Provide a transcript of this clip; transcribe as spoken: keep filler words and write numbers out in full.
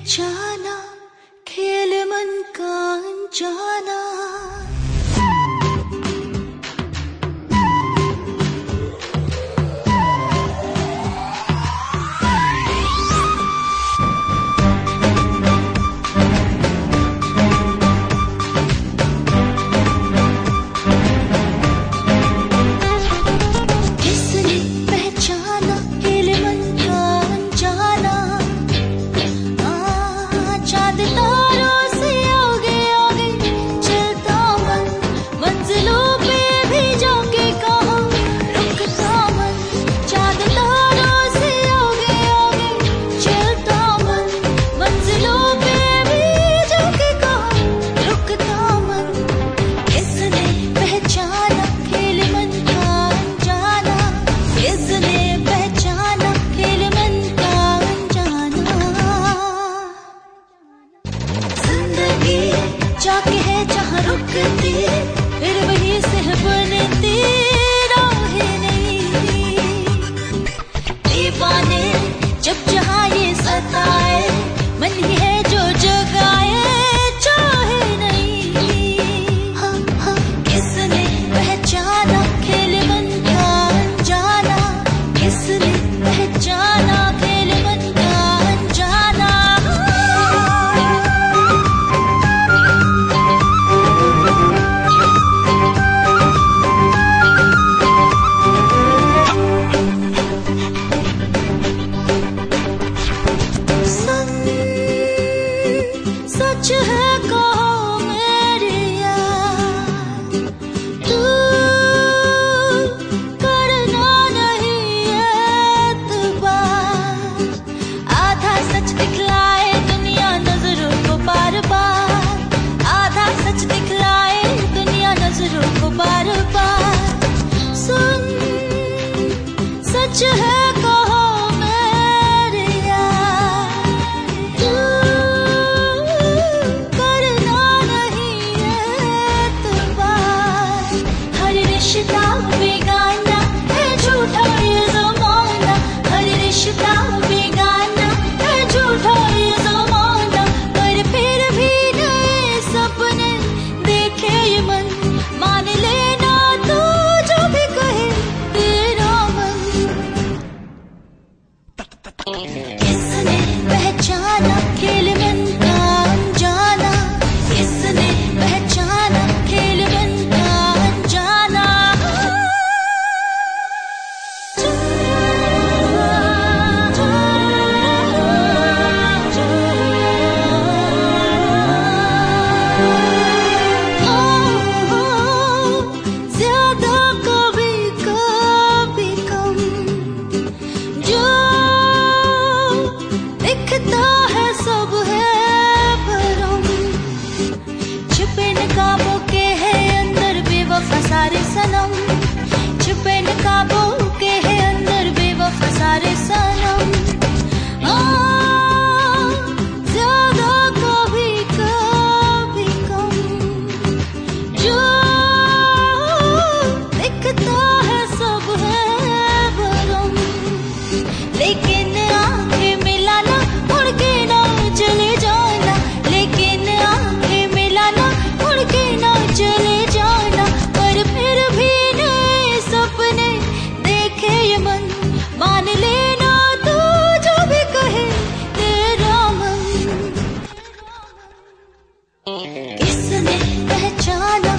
पहचाना खेल मन का अनजाना। जाके है जहाँ रुकती फिर वहीं से बनती राहें नहीं। दीवाने जब जहाँ ये सताए मन ही है जो जगाए चाहे नहीं। हाँ हाँ किसने पहचाना खेल मन का अनजाना, किसने पहचाना खेल मन का अनजाना। सच है कहो मेरी यार, तू करना नहीं एतबार। आधा सच दिखलाए दुनिया नजरों को बार बार, आधा सच दिखलाए दुनिया नजरों को बार बार। सुन सच है रिश्ता बेगाना है झूठा ये ज़माना, हर रिश्ता बेगाना है झूठा ये ज़माना। पर फिर भी नए सपने देखे ये मन, मान लेना तू जो भी कहे तेरा मन। किसने पहचाना खेल मन का अनजाना, किसने पहचाना खेल मन का अनजाना। दिखता है सब है भरम, छुपे नकाबों के है अंदर बेवफा सारे सनम, छुपे नकाबों के है अंदर बेवफा सारे सनम। ज्यादा कभी कभी कम, जो दिखता है सब है भरम। लेकिन आंखें मिलाना मुड़ के ना चले जाना, लेकिन आंखें मिलाना मुड़ के ना चले जाना। पर फिर भी नए सपने देखे ये मन, मान लेना तू जो भी कहे तेरा मन। किसने पहचाना